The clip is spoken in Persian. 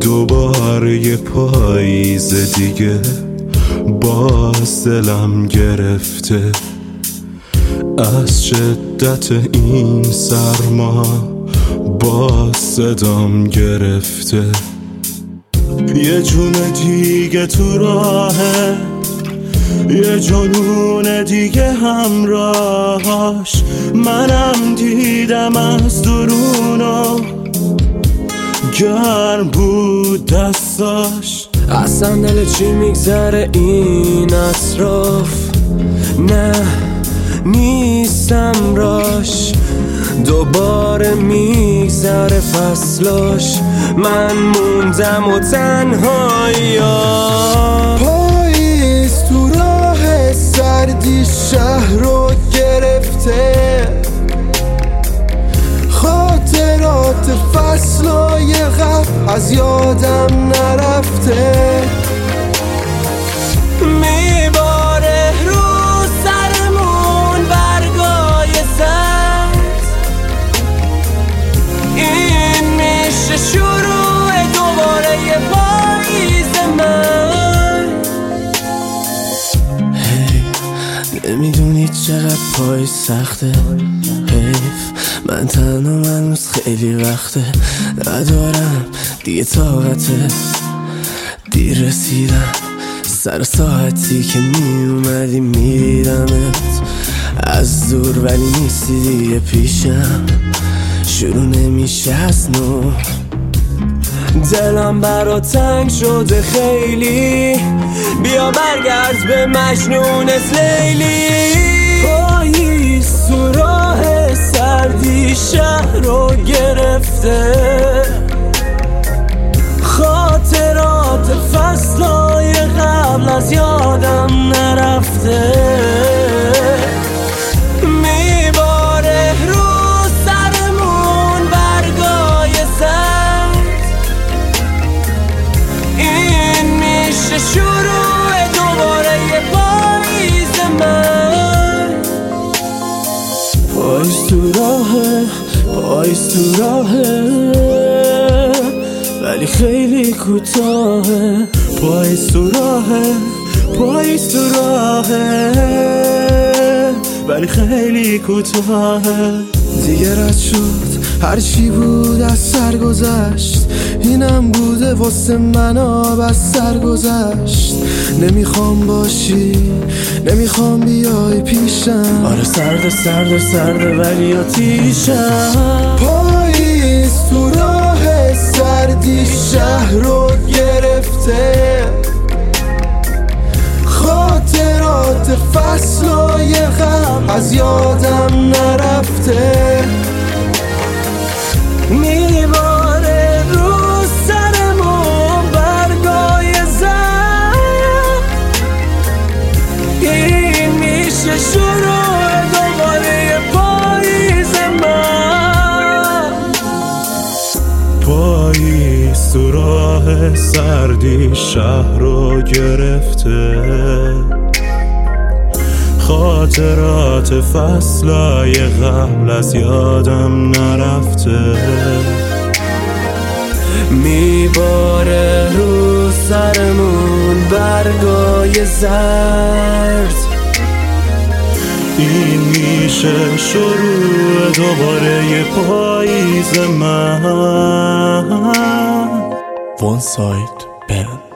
دوباره یه پاییز دیگه باز دلم گرفته از شدت این سرما، باز صدام گرفته. یه جون دیگه تو راهه، یه جنون دیگه همراهاش، منم دیدم از درونو گرم بود دستاش. اصلا دل چی میگذره این اطراف، نه نیستم راش، دوباره میگذره فصلاش، من موندم و تنهایی‌ها. پاییز تو راه سردی شهر رو گرفته، خاطرات فصلای قبل از یادم نرفته. میباره رو سرمون برگای سبز، این میشه شروع دوباره یه پاییز من. نمیدونی چقدر پای سخته، حیف من تنها هنوز خیلی وقته ندارم دیگه طاقته. دیر رسیدم سر ساعتی که میومدی میدیدمت از دور، ولی نیستی دیگه پیشم، شروع نمیشه از نو. دلم برا تنگ شده خیلی، بیا برگرد به مجنونت لیلی. پاییز تو راه سردی شهر رو گرفته، خاطرات فصلای قبل از یادم نرفته. میباره رو سرمون برگای سبز، این میشه شروع دوباره یه پاییز من. پاییز تو راهه، پاییز تو راهه، ولی خیلی کوتاهه. پاییز تو راهه، پاییز تو راهه، ولی خیلی کوتاهه. دیگه رد شد هرچی بود از سر گذشت، اینم بوده واسه من آب از سر گذشت. نمیخوام باشی، نمیخوام بیای پیشم، آره سرده سرده سرده ولی آتیشم. پاییز تو راه سردی شهر رو گرفته، خاطرات فصلای غم از یادم نرفته. میباره رو سرمون برگای زرد، این میشه شروع دوباره پاییز من. پاییز تو راه سردی شهر رو گرفته، خاطرات فصلای قبل از یادم نرفته. میباره رو سرمون برگای زرد، این میشه شروع دوباره یه پاییز من. One Side Band.